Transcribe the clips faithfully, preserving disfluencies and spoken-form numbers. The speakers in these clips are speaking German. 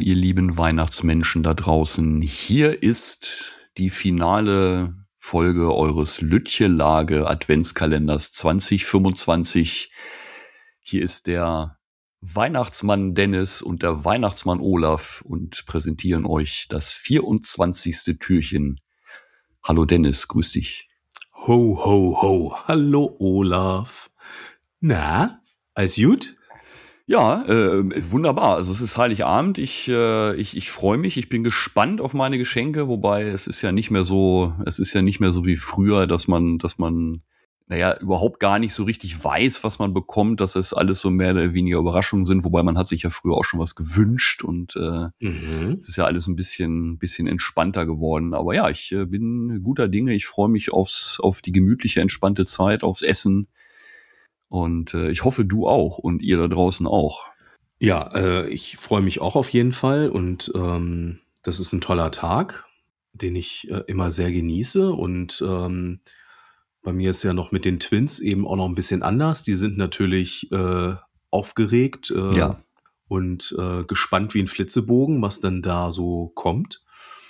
ihr lieben Weihnachtsmenschen da draußen. Hier ist die finale Folge eures Lütje-Lage Adventskalenders zwanzig fünfundzwanzig. Hier ist der Weihnachtsmann Dennis und der Weihnachtsmann Olaf und präsentieren euch das vierundzwanzigste Türchen. Hallo Dennis, grüß dich. Ho, ho, ho. Hallo Olaf. Na, alles gut? Ja, äh, wunderbar. Also es ist Heiligabend. Ich, äh, ich, ich freue mich. Ich bin gespannt auf meine Geschenke. Wobei es ist ja nicht mehr so, es ist ja nicht mehr so wie früher, dass man, dass man, naja, überhaupt gar nicht so richtig weiß, was man bekommt. Dass es alles so mehr oder weniger Überraschungen sind. Wobei man hat sich ja früher auch schon was gewünscht und äh, Mhm. es ist ja alles ein bisschen, bisschen entspannter geworden. Aber ja, ich äh, bin guter Dinge. Ich freue mich aufs, auf die gemütliche, entspannte Zeit, aufs Essen. Und äh, ich hoffe, du auch und ihr da draußen auch. Ja, äh, ich freue mich auch auf jeden Fall und ähm, das ist ein toller Tag, den ich äh, immer sehr genieße und ähm, bei mir ist ja noch mit den Twins eben auch noch ein bisschen anders. Die sind natürlich äh, aufgeregt äh, Ja. und äh, gespannt wie ein Flitzebogen, was dann da so kommt.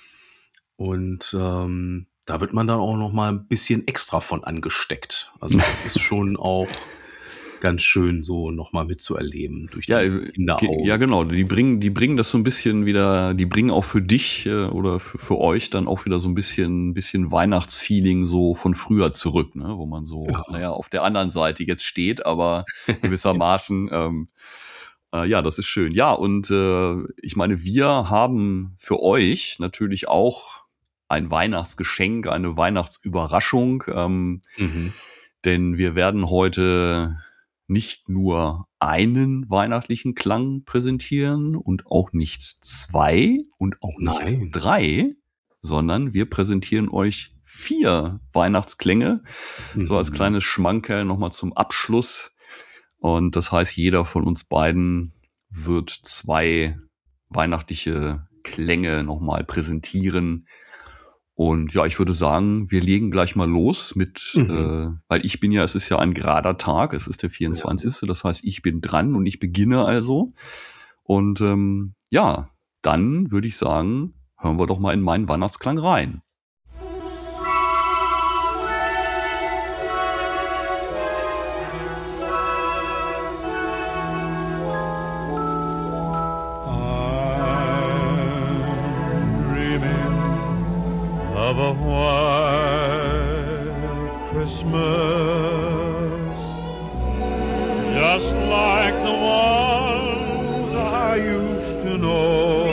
Und ähm, da wird man dann auch noch mal ein bisschen extra von angesteckt. Also das ist schon auch ganz schön so noch mal mitzuerleben durch die Ja, äh, Kinderaugen. ja, genau. Die bringen, die bringen das so ein bisschen wieder, die bringen auch für dich äh, oder für, für euch dann auch wieder so ein bisschen, bisschen Weihnachtsfeeling so von früher zurück, ne? Wo man so, Ja. naja, auf der anderen Seite jetzt steht, aber gewissermaßen, ähm, äh, ja, das ist schön. Ja, und äh, ich meine, wir haben für euch natürlich auch ein Weihnachtsgeschenk, eine Weihnachtsüberraschung, ähm, Mhm. denn wir werden heute nicht nur einen weihnachtlichen Klang präsentieren und auch nicht zwei und auch nicht Nein. drei, sondern wir präsentieren euch vier Weihnachtsklänge, so als Mhm. kleines Schmankerl nochmal zum Abschluss. Und das heißt, jeder von uns beiden wird zwei weihnachtliche Klänge nochmal präsentieren. Und ja, ich würde sagen, wir legen gleich mal los mit, Mhm. äh, weil ich bin ja, es ist ja ein gerader Tag, es ist der vierundzwanzigste Das heißt, ich bin dran und ich beginne also. Und ähm, ja, dann würde ich sagen, hören wir doch mal in meinen Weihnachtsklang rein. I'm dreaming of a white Christmas, just like the ones I used to know.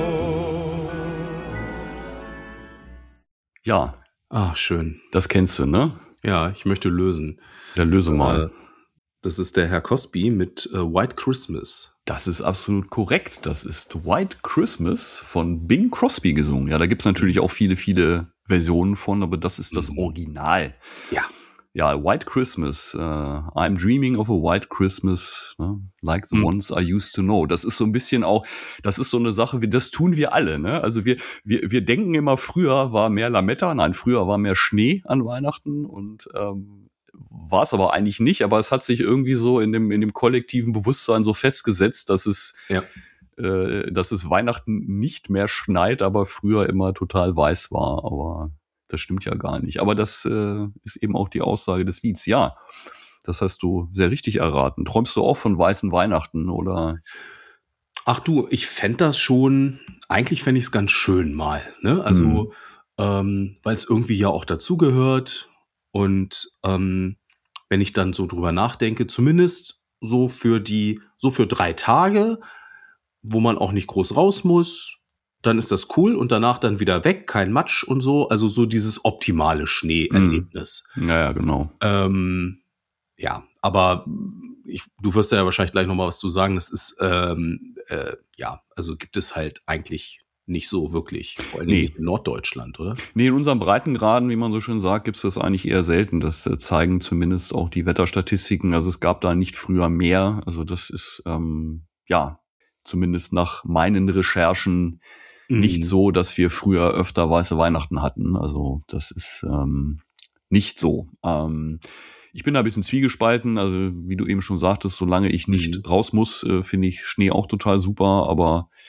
Ja, Ah, schön. das kennst du, ne? Ja, ich möchte lösen. Dann löse mal. Äh, das ist der Herr Cosby mit äh, White Christmas. Das ist absolut korrekt. Das ist White Christmas von Bing Crosby gesungen. Ja, da gibt's natürlich auch viele, viele Versionen von, aber das ist das Mhm. Original. Ja. Ja, White Christmas. Uh, I'm dreaming of a white Christmas, ne? Like the Mhm. ones I used to know. Das ist so ein bisschen auch, das ist so eine Sache, wie das tun wir alle, ne? Also wir, wir, wir denken immer, früher war mehr Lametta, nein, früher war mehr Schnee an Weihnachten und ähm, war es aber eigentlich nicht. Aber es hat sich irgendwie so in dem in dem kollektiven Bewusstsein so festgesetzt, dass es Ja. äh, dass es Weihnachten nicht mehr schneit, aber früher immer total weiß war. Aber das stimmt ja gar nicht. Aber das äh, ist eben auch die Aussage des Lieds. Ja, das hast du sehr richtig erraten. Träumst du auch von weißen Weihnachten oder? Ach du, ich fänd das schon, eigentlich fände ich es ganz schön mal, ne? Also, Mhm. ähm, weil es irgendwie ja auch dazugehört und ähm, wenn ich dann so drüber nachdenke, zumindest so für die, so für drei Tage, wo man auch nicht groß raus muss, dann ist das cool und danach dann wieder weg, kein Matsch und so, also so dieses optimale Schneeerlebnis. Ja, ja, genau. Ähm, ja, aber ich, du wirst ja wahrscheinlich gleich noch mal was zu sagen. Das ist, ähm, äh, ja, also gibt es halt eigentlich nicht so wirklich, vor allem Nee. nicht in Norddeutschland, oder? Nee, in unseren Breitengraden, wie man so schön sagt, gibt's das eigentlich eher selten. Das äh, zeigen zumindest auch die Wetterstatistiken. Also es gab da nicht früher mehr. Also das ist, ähm, ja, zumindest nach meinen Recherchen nicht Mhm. so, dass wir früher öfter weiße Weihnachten hatten. Also das ist ähm, nicht so. Ähm, ich bin da ein bisschen zwiegespalten. Also wie du eben schon sagtest, solange ich nicht Mhm. raus muss, äh, finde ich Schnee auch total super. Aber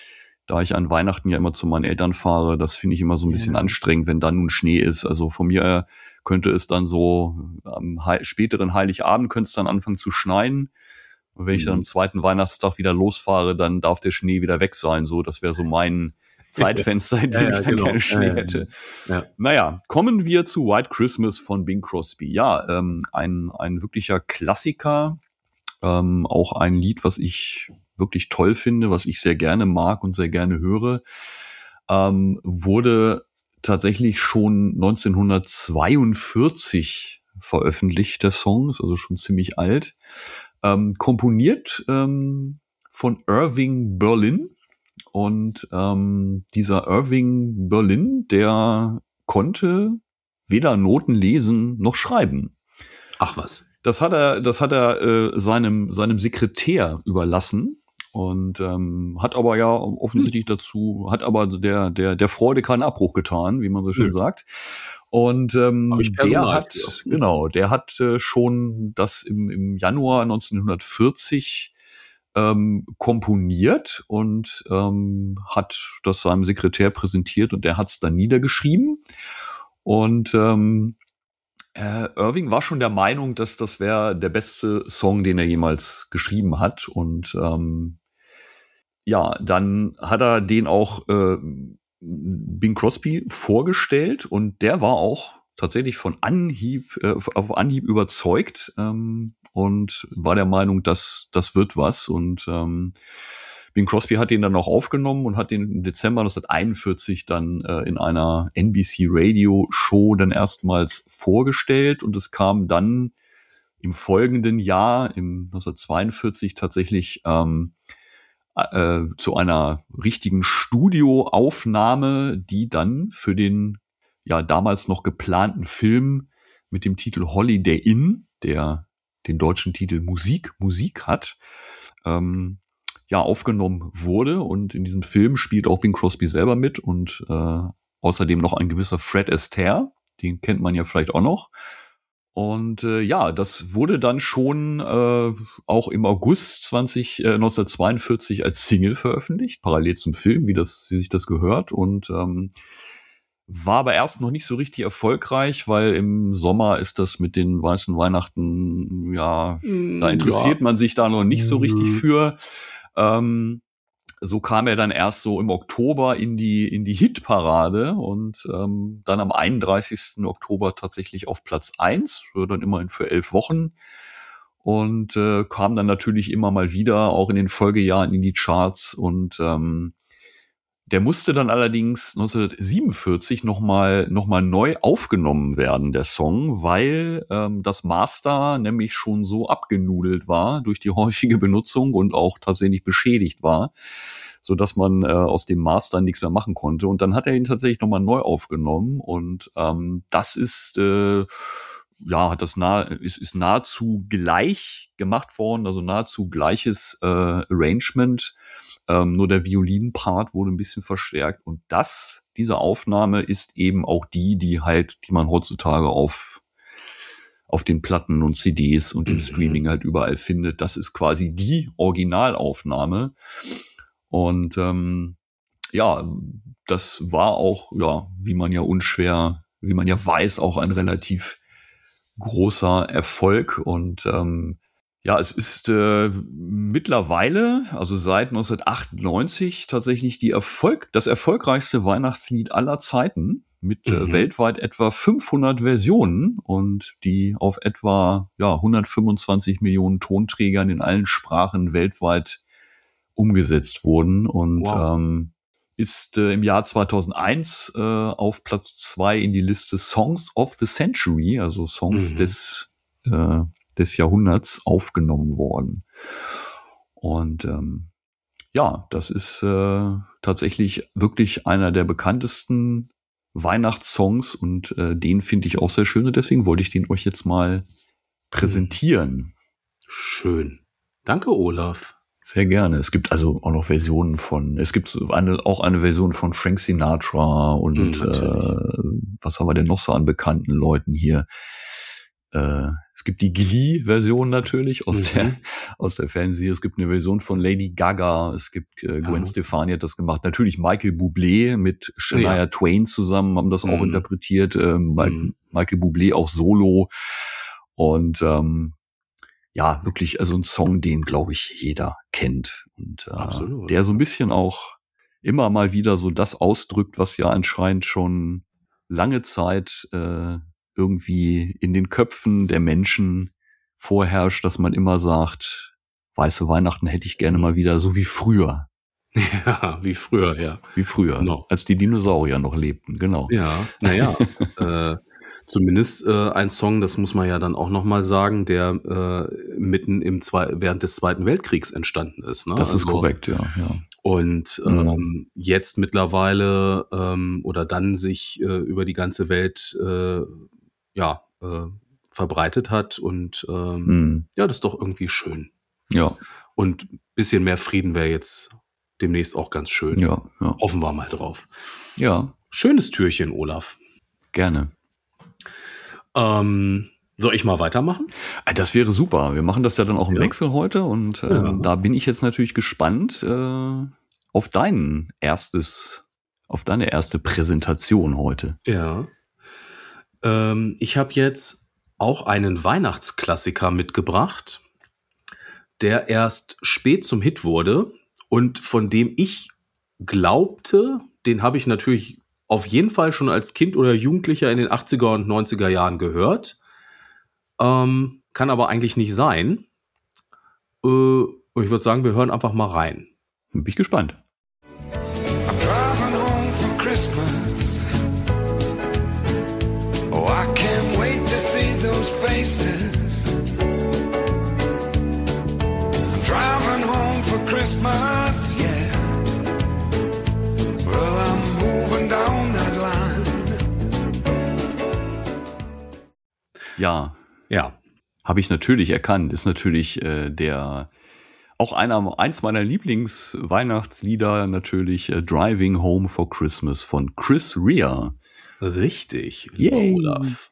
da ich an Weihnachten ja immer zu meinen Eltern fahre, das finde ich immer so ein bisschen ja. anstrengend, wenn da nun Schnee ist. Also von mir könnte es dann so am He- späteren Heiligabend könnte es dann anfangen zu schneien. Und wenn mhm. ich dann am zweiten Weihnachtstag wieder losfahre, dann darf der Schnee wieder weg sein. So, das wäre so mein Zeitfenster, in dem ja, ja, ich dann genau. gerne Schnee ja, ja, hätte. Ja. Naja, kommen wir zu White Christmas von Bing Crosby. Ja, ähm, ein, ein wirklicher Klassiker. Ähm, auch ein Lied, was ich wirklich toll finde, was ich sehr gerne mag und sehr gerne höre. Ähm, wurde tatsächlich schon neunzehnhundertzweiundvierzig veröffentlicht, der Song, ist also schon ziemlich alt. Ähm, komponiert ähm, von Irving Berlin. Und ähm, dieser Irving Berlin, der konnte weder Noten lesen noch schreiben. Ach was. Das hat er, das hat er äh, seinem seinem Sekretär überlassen und ähm, hat aber ja offensichtlich hm. dazu, hat aber der der der Freude keinen Abbruch getan, wie man so schön ja. sagt. Und ähm, der hat ja. genau, der hat äh, schon das im im Januar neunzehnhundertvierzig Ähm, komponiert und ähm, hat das seinem Sekretär präsentiert und der hat es dann niedergeschrieben. Und ähm, äh, Irving war schon der Meinung, dass das wäre der beste Song, den er jemals geschrieben hat. Und ähm, ja, dann hat er den auch äh, Bing Crosby vorgestellt und der war auch tatsächlich von Anhieb, äh, auf Anhieb überzeugt ähm, und war der Meinung, dass das wird was. Und ähm, Bing Crosby hat den dann auch aufgenommen und hat den im Dezember neunzehnhunderteinundvierzig dann äh, in einer N B C Radio Show dann erstmals vorgestellt. Und es kam dann im folgenden Jahr, im neunzehnhundertzweiundvierzig tatsächlich ähm, äh, zu einer richtigen Studioaufnahme, die dann für den ja damals noch geplanten Film mit dem Titel Holiday Inn, der den deutschen Titel Musik, Musik hat, ähm, ja, aufgenommen wurde. Und in diesem Film spielt auch Bing Crosby selber mit und äh, außerdem noch ein gewisser Fred Astaire, den kennt man ja vielleicht auch noch. Und äh, ja, das wurde dann schon äh, auch im August zwanzig, äh, neunzehnhundertzweiundvierzig als Single veröffentlicht, parallel zum Film, wie das, wie sich das gehört. Und ähm, war aber erst noch nicht so richtig erfolgreich, weil im Sommer ist das mit den weißen Weihnachten, ja, mm, da interessiert ja. man sich da noch nicht so richtig mm. für. Ähm, so kam er dann erst so im Oktober in die in die Hitparade und ähm, dann am einunddreißigsten Oktober tatsächlich auf Platz eins, dann immerhin für elf Wochen. Und äh, kam dann natürlich immer mal wieder, auch in den Folgejahren, in die Charts und ähm, der musste dann allerdings neunzehnhundertsiebenundvierzig nochmal noch mal neu aufgenommen werden, der Song, weil ähm, das Master nämlich schon so abgenudelt war durch die häufige Benutzung und auch tatsächlich beschädigt war, so dass man äh, aus dem Master nichts mehr machen konnte. Und dann hat er ihn tatsächlich nochmal neu aufgenommen und ähm, das ist äh, ja, hat das nahe, ist, ist nahezu gleich gemacht worden, also nahezu gleiches äh, Arrangement. Ähm, nur der Violinenpart wurde ein bisschen verstärkt. Und das, diese Aufnahme ist eben auch die, die halt, die man heutzutage auf, auf den Platten und C Ds und im mhm. Streaming halt überall findet. Das ist quasi die Originalaufnahme. Und ähm, ja, das war auch, ja, wie man ja unschwer, wie man ja weiß, auch ein relativ großer Erfolg. Und ähm, ja, es ist äh, mittlerweile, also seit neunzehnhundertachtundneunzig, tatsächlich die Erfolg, das erfolgreichste Weihnachtslied aller Zeiten mit mhm. äh, weltweit etwa fünfhundert Versionen und die auf etwa ja hundertfünfundzwanzig Millionen Tonträgern in allen Sprachen weltweit umgesetzt wurden und wow. ähm, ist äh, im Jahr zweitausendeins äh, auf Platz zwei in die Liste Songs of the Century, also Songs mhm. des äh, des Jahrhunderts aufgenommen worden. Und ähm, ja, das ist äh, tatsächlich wirklich einer der bekanntesten Weihnachtssongs und äh, den finde ich auch sehr schön und deswegen wollte ich den euch jetzt mal präsentieren. Schön. Danke, Olaf. Sehr gerne. Es gibt also auch noch Versionen von, es gibt eine, auch eine Version von Frank Sinatra und mhm, äh, was haben wir denn noch so an bekannten Leuten hier? Äh, es gibt die Glee-Version natürlich aus Mhm. der aus der Fernsehserie. Es gibt eine Version von Lady Gaga. Es gibt äh, Gwen Ja. Stefani hat das gemacht. Natürlich Michael Bublé mit Shania Ja. Twain zusammen haben das auch Mhm. interpretiert. Ähm, Mi- Mhm. Michael Bublé auch solo. Und ähm, ja, wirklich, also ein Song, den, glaube ich, jeder kennt. Und äh, Absolut. der so ein bisschen auch immer mal wieder so das ausdrückt, was ja anscheinend schon lange Zeit äh, irgendwie in den Köpfen der Menschen vorherrscht, dass man immer sagt, weiße Weihnachten hätte ich gerne mal wieder so wie früher. Ja, wie früher, ja. Wie früher, Genau. als die Dinosaurier noch lebten, genau. Ja, naja, äh, zumindest äh, ein Song, das muss man ja dann auch nochmal sagen, der äh, mitten im Zwei- während des Zweiten Weltkriegs entstanden ist. Ne? Das ist Also, korrekt, ja, ja. Und Mhm. ähm, jetzt mittlerweile ähm, oder dann sich äh, über die ganze Welt äh, ja äh, verbreitet hat und ähm, Mhm. ja, das ist doch irgendwie schön. Ja, Und ein bisschen mehr Frieden wäre jetzt demnächst auch ganz schön. ja, ja. Hoffen wir mal drauf. Ja, Schönes Türchen, Olaf. gerne. Ähm, soll ich mal weitermachen? Ah, das wäre super. Wir machen das ja dann auch im Ja. Wechsel heute und ähm, Ja. da bin ich jetzt natürlich gespannt äh, auf dein erstes, auf deine erste Präsentation heute. Ja. Ähm, ich habe jetzt auch einen Weihnachtsklassiker mitgebracht, der erst spät zum Hit wurde und von dem ich glaubte, den habe ich natürlich auf jeden Fall schon als Kind oder Jugendlicher in den achtziger und neunziger Jahren gehört. Ähm, kann aber eigentlich nicht sein. Äh, und ich würde sagen, wir hören einfach mal rein. Bin ich gespannt. I'm driving home for Christmas. Oh, I can't wait to see those faces. I'm driving home for Christmas, yeah. Well, I'm moving down that line. Ja, Ja. habe ich natürlich erkannt. Ist natürlich äh, der auch einer eins meiner Lieblingsweihnachtslieder natürlich äh, Driving Home for Christmas von Chris Rea. Richtig, lieber Yay. Olaf.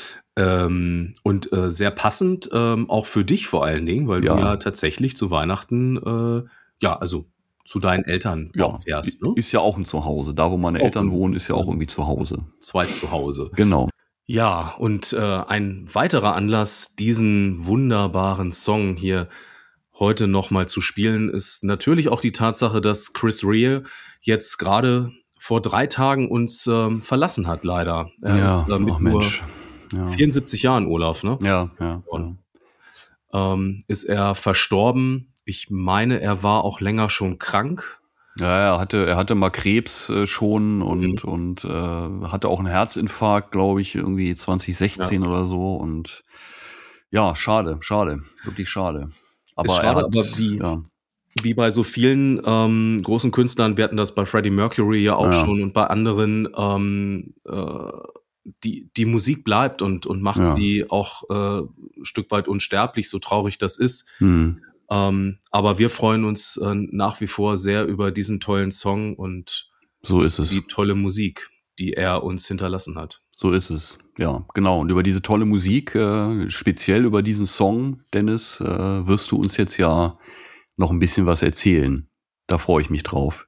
Ähm, und äh, sehr passend, ähm, auch für dich vor allen Dingen, weil Ja. du ja tatsächlich zu Weihnachten, äh, ja, also zu deinen Eltern Ja, auch fährst, ne? ist ja auch ein Zuhause. Da, wo meine Ist auch Eltern ein- wohnen, ist ja auch irgendwie zu Hause. Zweit zu Hause. Genau. Ja, und äh, ein weiterer Anlass, diesen wunderbaren Song hier heute nochmal zu spielen, ist natürlich auch die Tatsache, dass Chris Rea jetzt gerade vor drei Tagen uns ähm, verlassen hat, leider. Er ja, ist äh, mit ach nur Mensch. Ja. vierundsiebzig Jahren, Olaf, ne? Ja, ja, ja. Ähm, ist er verstorben. Ich meine, er war auch länger schon krank. Ja, er hatte, er hatte mal Krebs äh, schon und, und äh, hatte auch einen Herzinfarkt, glaube ich, irgendwie zwanzig sechzehn oder so. Und ja, schade, schade, wirklich schade. Aber Ist schade, er hat, aber wie- ja, Wie bei so vielen ähm, großen Künstlern, wir hatten das bei Freddie Mercury ja auch Ja. schon und bei anderen, ähm, äh, die, die Musik bleibt und, und macht Ja. sie auch äh, ein Stück weit unsterblich, so traurig das ist. hm, Ähm, aber wir freuen uns äh, nach wie vor sehr über diesen tollen Song und so ist es. die tolle Musik, die er uns hinterlassen hat. So ist es. Ja, genau. Und über diese tolle Musik, äh, speziell über diesen Song, Dennis, äh, wirst du uns jetzt ja noch ein bisschen was erzählen. Da freue ich mich drauf.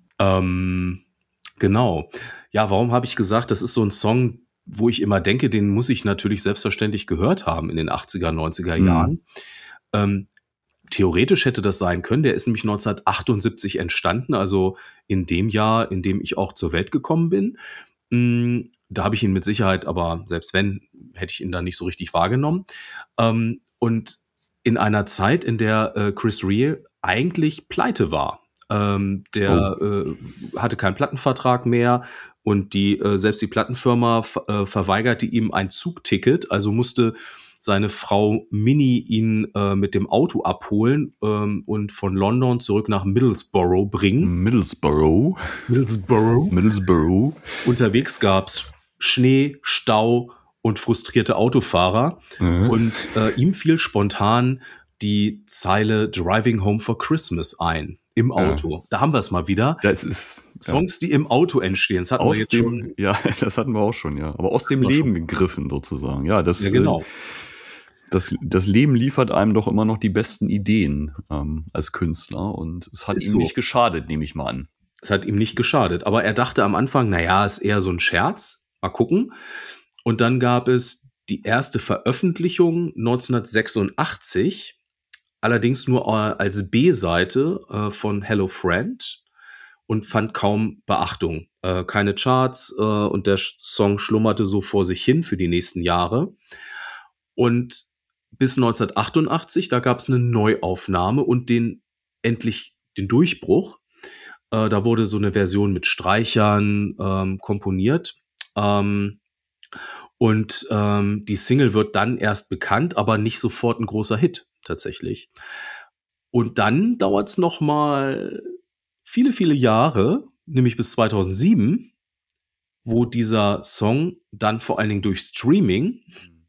Ähm, genau. Ja, warum habe ich gesagt, das ist so ein Song, wo ich immer denke, den muss ich natürlich selbstverständlich gehört haben in den achtziger, neunziger Mhm. Jahren. Ähm, theoretisch hätte das sein können. Der ist nämlich neunzehnhundertachtundsiebzig entstanden, also in dem Jahr, in dem ich auch zur Welt gekommen bin. Mm, Da habe ich ihn mit Sicherheit, aber selbst wenn, hätte ich ihn da nicht so richtig wahrgenommen. Ähm, und in einer Zeit, in der äh, Chris Rea eigentlich pleite war. Ähm, der äh, hatte keinen Plattenvertrag mehr und die äh, selbst die Plattenfirma f- äh, verweigerte ihm ein Zugticket, also musste seine Frau Minnie ihn äh, mit dem Auto abholen ähm, und von London zurück nach Middlesbrough bringen. Middlesbrough. Middlesbrough. Middlesbrough. Unterwegs gab's Schnee, Stau und frustrierte Autofahrer. Mhm. Und äh, ihm fiel spontan die Zeile Driving Home for Christmas ein. Im Auto. Da haben wir es mal wieder. Das ist ja, Songs, die im Auto entstehen. Das hatten wir aus jetzt dem, schon. ja, das hatten wir auch schon, ja. Aber aus dem Hatten wir Leben gegriffen sozusagen. Ja, das Ja, genau. das, das Leben liefert einem doch immer noch die besten Ideen ähm, als Künstler und es hat Ist ihm so. nicht geschadet, nehme ich mal an. Es hat ihm nicht geschadet. Aber er dachte am Anfang, naja, ist eher so ein Scherz. Mal gucken. Und dann gab es die erste Veröffentlichung neunzehnhundertsechsundachtzig, allerdings nur äh, als B-Seite äh, von Hello Friend und fand kaum Beachtung. Äh, keine Charts äh, und der Sch- Song schlummerte so vor sich hin für die nächsten Jahre. Und bis neunzehnhundertachtundachtzig, da gab es eine Neuaufnahme und den endlich den Durchbruch. Äh, da wurde so eine Version mit Streichern ähm, komponiert. Ähm, und ähm, die Single wird dann erst bekannt, aber nicht sofort ein großer Hit tatsächlich. Und dann dauert es noch mal viele, viele Jahre, nämlich bis zweitausendsieben, wo dieser Song dann vor allen Dingen durch Streaming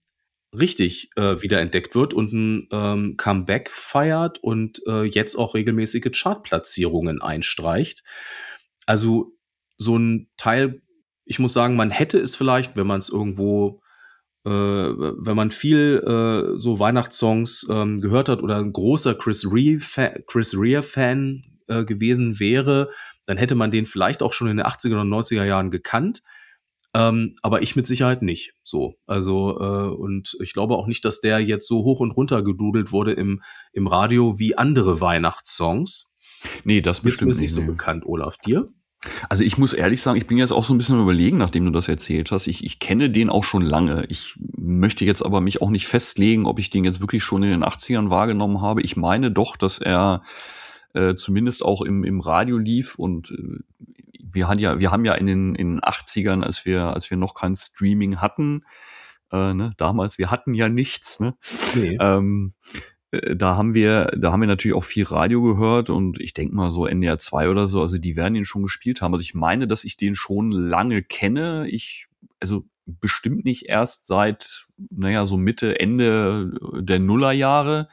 richtig äh, wiederentdeckt wird und ein ähm, Comeback feiert und äh, jetzt auch regelmäßige Chartplatzierungen einstreicht. Also so ein Teil, ich muss sagen, man hätte es vielleicht, wenn man es irgendwo, äh, wenn man viel äh, so Weihnachtssongs ähm, gehört hat oder ein großer Chris Rea-Fan Chris Rea-Fan äh, gewesen wäre, dann hätte man den vielleicht auch schon in den achtziger und neunziger Jahren gekannt. Ähm, aber ich mit Sicherheit nicht. So, also äh, und ich glaube auch nicht, dass der jetzt so hoch und runter gedudelt wurde im im Radio wie andere Weihnachtssongs. Nee, das Ist mir bestimmt nicht nicht. so Nee. bekannt, Olaf. Dir? Also ich muss ehrlich sagen, ich bin jetzt auch so ein bisschen überlegen, nachdem du das erzählt hast. Ich, ich kenne den auch schon lange. Ich möchte jetzt aber mich auch nicht festlegen, ob ich den jetzt wirklich schon in den achtzigern wahrgenommen habe. Ich meine doch, dass er äh, zumindest auch im, im Radio lief und äh, wir hatten ja, wir haben ja in den, in den achtzigern, als wir, als wir noch kein Streaming hatten, äh, ne, damals, wir hatten ja nichts, ne? Nee. Ähm, äh, da haben wir, da haben wir natürlich auch viel Radio gehört und ich denke mal so N D R zwei oder so, also die werden ihn schon gespielt haben. Also ich meine, dass ich den schon lange kenne. Ich, also bestimmt nicht erst seit, naja, so Mitte, Ende der Nullerjahre.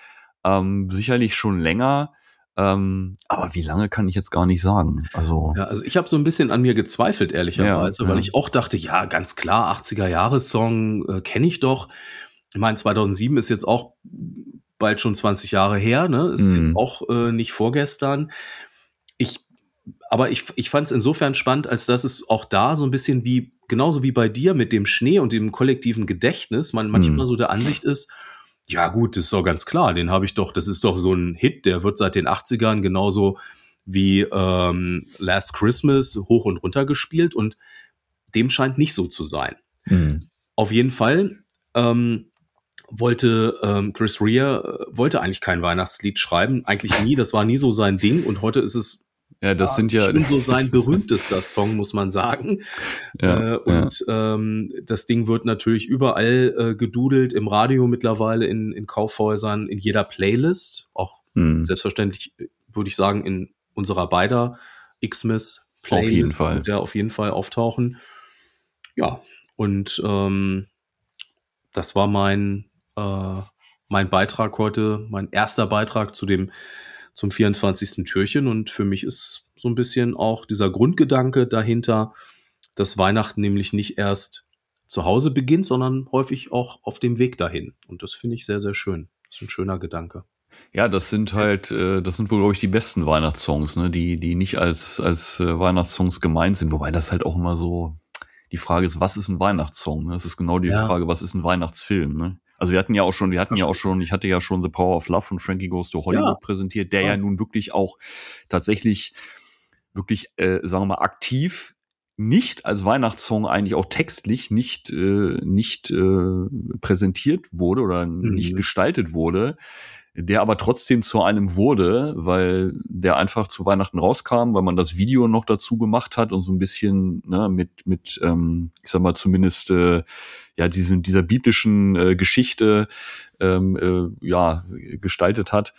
Ähm, sicherlich schon länger. Ähm, aber wie lange kann ich jetzt gar nicht sagen. Also Ja, also ich habe so ein bisschen an mir gezweifelt, ehrlicherweise, Ja, weil ja. ich auch dachte, ja, ganz klar, achtziger-Jahres-Song äh, kenne ich doch. Ich meine, zweitausendsieben ist jetzt auch bald schon zwanzig Jahre her, ne? Ist Mhm. jetzt auch äh, nicht vorgestern. Ich, aber ich, ich fand es insofern spannend, als dass es auch da so ein bisschen wie, genauso wie bei dir mit dem Schnee und dem kollektiven Gedächtnis, man manchmal Mhm. so der Ansicht ist, ja gut, das ist doch ganz klar, den habe ich doch, das ist doch so ein Hit, der wird seit den achtzigern genauso wie ähm, Last Christmas hoch und runter gespielt und dem scheint nicht so zu sein. Mhm. Auf jeden Fall ähm, wollte ähm, Chris Rea äh, wollte eigentlich kein Weihnachtslied schreiben, eigentlich nie, das war nie so sein Ding und heute ist es Ja, das sind ja, schon so sein berühmtester Song, muss man sagen. ja, äh, und ähm, das Ding wird natürlich überall äh, gedudelt, im Radio mittlerweile, in, in Kaufhäusern, in jeder Playlist. Auch Mhm. selbstverständlich, äh, würde ich sagen, in unserer beider Xmas Playlist Auf jeden Fall. wird der auf jeden Fall auftauchen. Ja, und ähm, das war mein, äh, mein Beitrag heute, mein erster Beitrag zu dem zum vierundzwanzigsten Türchen und für mich ist so ein bisschen auch dieser Grundgedanke dahinter, dass Weihnachten nämlich nicht erst zu Hause beginnt, sondern häufig auch auf dem Weg dahin. Und das finde ich sehr, sehr schön. Das ist ein schöner Gedanke. Ja, das sind halt, äh, das sind wohl, glaube ich, die besten Weihnachtssongs, ne, die, die nicht als, als äh, Weihnachtssongs gemeint sind, wobei das halt auch immer so, die Frage ist, was ist ein Weihnachtssong? Ne? Das ist genau die Ja. Frage, was ist ein Weihnachtsfilm? Ne? Also wir hatten ja auch schon, wir hatten ja auch schon, ich hatte ja schon The Power of Love von Frankie Goes to Hollywood Ja. präsentiert, der ja. Ja. nun wirklich auch tatsächlich, wirklich, äh, sagen wir mal, aktiv nicht als Weihnachtssong eigentlich auch textlich nicht, äh, nicht äh, präsentiert wurde oder Mhm. nicht gestaltet wurde, der aber trotzdem zu einem wurde, weil der einfach zu Weihnachten rauskam, weil man das Video noch dazu gemacht hat und so ein bisschen ne, mit, mit ähm, ich sag mal zumindest äh, ja diesen, dieser biblischen äh, Geschichte ähm, äh, ja gestaltet hat.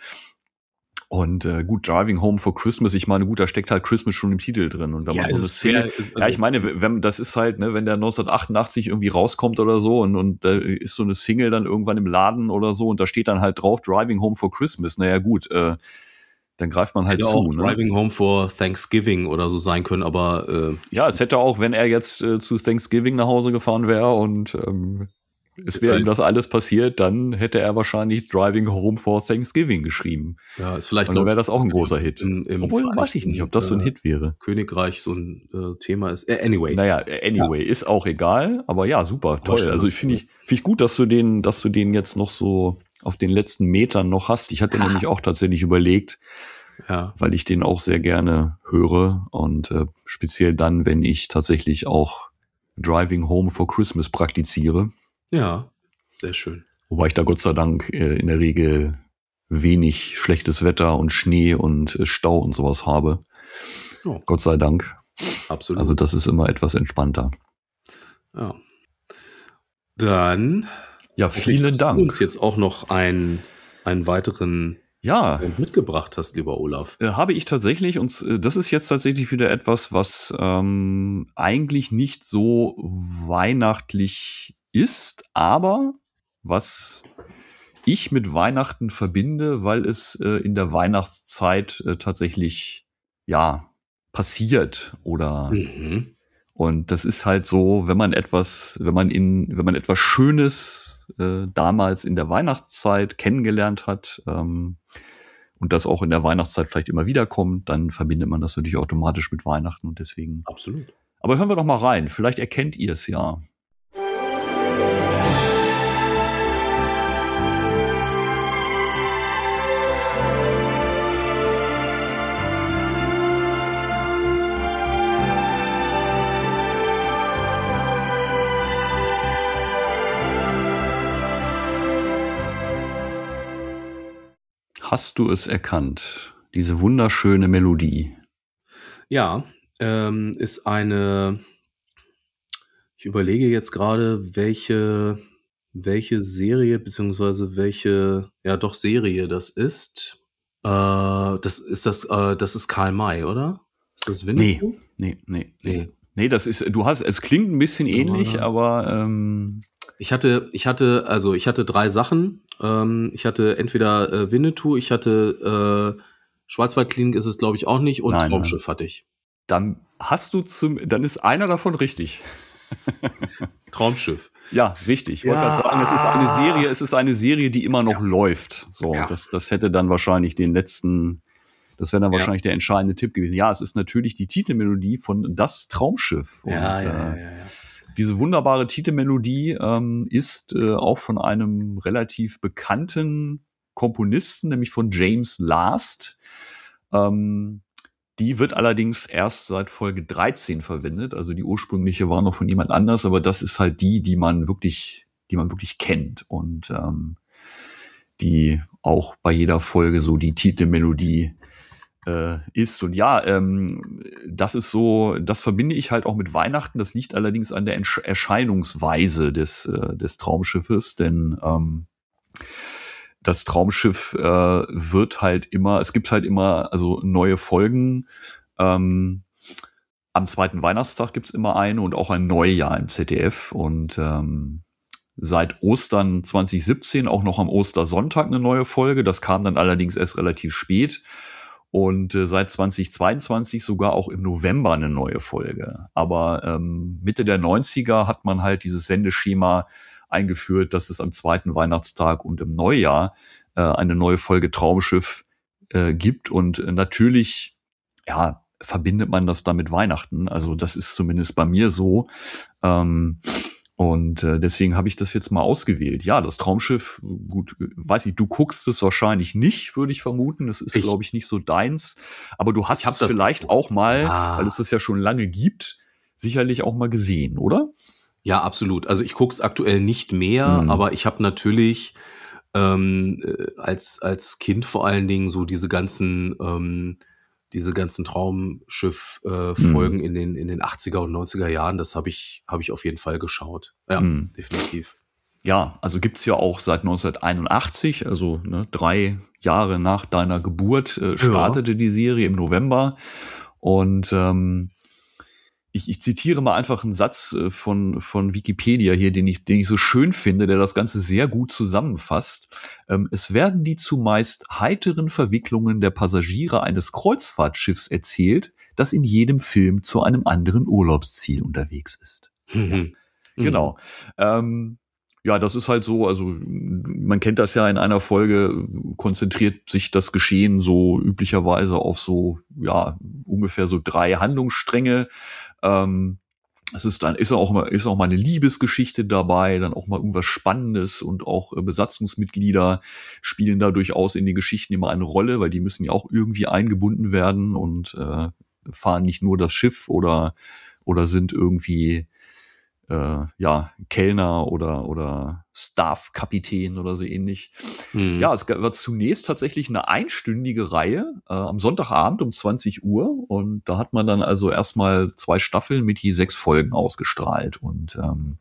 Und äh, gut, Driving Home for Christmas, ich meine, gut, da steckt halt Christmas schon im Titel drin. Und wenn Ja, man so es eine ist Szene, schwer, es- ja, also- ich meine, wenn das ist halt, ne, wenn der neunzehnhundertachtundachtzig irgendwie rauskommt oder so und und da ist so eine Single dann irgendwann im Laden oder so und da steht dann halt drauf Driving Home for Christmas. Naja, gut, äh, dann greift man halt Hätte zu. auch Ne? Driving Home for Thanksgiving oder so sein können, aber äh, Ja, es hätte auch, wenn er jetzt äh, zu Thanksgiving nach Hause gefahren wäre und ähm, es Ist wäre halt- ihm das alles passiert, dann hätte er wahrscheinlich Driving Home for Thanksgiving geschrieben. Ja, ist vielleicht Und dann wäre das auch ein laut, großer dass Hit. Im, im Obwohl, weiß ich nicht, ob das so ein äh, Hit wäre. Königreich so ein äh, Thema ist. Äh, anyway. Naja, anyway, ist auch egal, aber ja, super, toll. schon Also was ich finde ich, finde ich gut, dass du den, dass du den jetzt noch so auf den letzten Metern noch hast. Ich hatte nämlich auch tatsächlich überlegt, Ja. weil ich den auch sehr gerne höre und äh, speziell dann, wenn ich tatsächlich auch Driving Home for Christmas praktiziere. Ja, sehr schön. Wobei ich da Gott sei Dank äh, in der Regel wenig schlechtes Wetter und Schnee und äh, Stau und sowas habe. Ja. Gott sei Dank. Absolut. Also das ist immer etwas entspannter. Ja. Dann Ja, hoffe ich, vielen dass Dank. du uns jetzt auch noch einen, einen weiteren Ja, Event mitgebracht hast, lieber Olaf. äh, habe ich tatsächlich. Und äh, das ist jetzt tatsächlich wieder etwas, was ähm, eigentlich nicht so weihnachtlich ist, aber was ich mit Weihnachten verbinde, weil es äh, in der Weihnachtszeit äh, tatsächlich, ja, passiert oder Mhm. und das ist halt so, wenn man etwas, wenn man in, wenn man etwas Schönes äh, damals in der Weihnachtszeit kennengelernt hat ähm, und das auch in der Weihnachtszeit vielleicht immer wieder kommt, dann verbindet man das natürlich automatisch mit Weihnachten und deswegen. Absolut. Aber hören wir doch mal rein. Vielleicht erkennt ihr es ja. Hast du es erkannt? Diese wunderschöne Melodie. Ja, ähm, ist eine, ich überlege jetzt gerade, welche, welche Serie, beziehungsweise welche, ja doch Serie das ist. Äh, das ist das, äh, das ist Karl May, oder? Ist das Winnetou? Nee, nee, nee. Nee. Nee, das ist, du hast, es klingt ein bisschen ähnlich, das? aber ähm, Ich hatte, ich hatte, also ich hatte drei Sachen. Ähm, ich hatte entweder äh, Winnetou, ich hatte äh, Schwarzwaldklinik ist es, glaube ich, auch nicht, und Nein, Traumschiff hatte ich. dann hast du zum, dann ist einer davon richtig. Traumschiff. Ja, richtig. Ich wollte Ja. gerade sagen, es ist eine Serie, es ist eine Serie, die immer noch läuft. So, Ja. das, das hätte dann wahrscheinlich den letzten, das wäre dann Ja. wahrscheinlich der entscheidende Tipp gewesen. Ja, es ist natürlich die Titelmelodie von Das Traumschiff. Und, Ja, ja, ja, äh, ja, ja. Diese wunderbare Titelmelodie ähm, ist äh, auch von einem relativ bekannten Komponisten, nämlich von James Last. Ähm, die wird allerdings erst seit Folge dreizehn verwendet. Also die ursprüngliche war noch von jemand anders, aber das ist halt die, die man wirklich, die man wirklich kennt und ähm, die auch bei jeder Folge so die Titelmelodie äh, ist. Und ja, ähm, das ist so, das verbinde ich halt auch mit Weihnachten. Das liegt allerdings an der Entsch- Erscheinungsweise des, äh, des Traumschiffes, denn ähm, das Traumschiff äh, wird halt immer, es gibt halt immer also neue Folgen. Ähm, am zweiten Weihnachtstag gibt's immer eine und auch ein Neujahr im Z D F. Und ähm, seit Ostern zwanzig siebzehn auch noch am Ostersonntag eine neue Folge. Das kam dann allerdings erst relativ spät. Und äh, seit zwanzig zweiundzwanzig sogar auch im November eine neue Folge. Aber ähm, Mitte der neunziger hat man halt dieses Sendeschema eingeführt, dass es am zweiten Weihnachtstag und im Neujahr äh, eine neue Folge Traumschiff äh, gibt. Und äh, natürlich, ja, verbindet man das dann mit Weihnachten. Also das ist zumindest bei mir so. Ähm, und äh, deswegen habe ich das jetzt mal ausgewählt. Ja, das Traumschiff, gut, weiß ich, du guckst es wahrscheinlich nicht, würde ich vermuten. Das ist, Ich- glaube ich, nicht so deins. Aber du hast Ich hab es das vielleicht geguckt. auch mal, Ah. weil es das ja schon lange gibt, sicherlich auch mal gesehen, oder? Ja, absolut. Also ich gucke es aktuell nicht mehr, Mhm. aber ich habe natürlich ähm, äh, als als Kind vor allen Dingen so diese ganzen ähm, diese ganzen Traumschiff-Folgen Mhm. in den in den achtziger und neunziger Jahren, das habe ich habe ich auf jeden Fall geschaut. Ja, Mhm. definitiv. Ja, also gibt's ja auch seit neunzehnhunderteinundachtzig, also ne, drei Jahre nach deiner Geburt äh, startete die Serie im November. Und ähm, ich, ich zitiere mal einfach einen Satz äh, von von Wikipedia hier, den ich den ich so schön finde, der das Ganze sehr gut zusammenfasst. Ähm, es werden die zumeist heiteren Verwicklungen der Passagiere eines Kreuzfahrtschiffs erzählt, das in jedem Film zu einem anderen Urlaubsziel unterwegs ist. Mhm. Genau. Ähm, Ja, das ist halt so, also man kennt das ja, in einer Folge konzentriert sich das Geschehen so üblicherweise auf so, ja, ungefähr so drei Handlungsstränge. Ähm, es ist dann, ist auch mal, ist auch mal eine Liebesgeschichte dabei, dann auch mal irgendwas Spannendes und auch äh, Besatzungsmitglieder spielen da durchaus in den Geschichten immer eine Rolle, weil die müssen ja auch irgendwie eingebunden werden und äh, fahren nicht nur das Schiff oder, oder sind irgendwie Äh, ja, Kellner oder, oder Staff-Kapitän oder so ähnlich. Mhm. Ja, es wird zunächst tatsächlich eine einstündige Reihe äh, am Sonntagabend um zwanzig Uhr und da hat man dann also erstmal zwei Staffeln mit je sechs Folgen ausgestrahlt und ähm,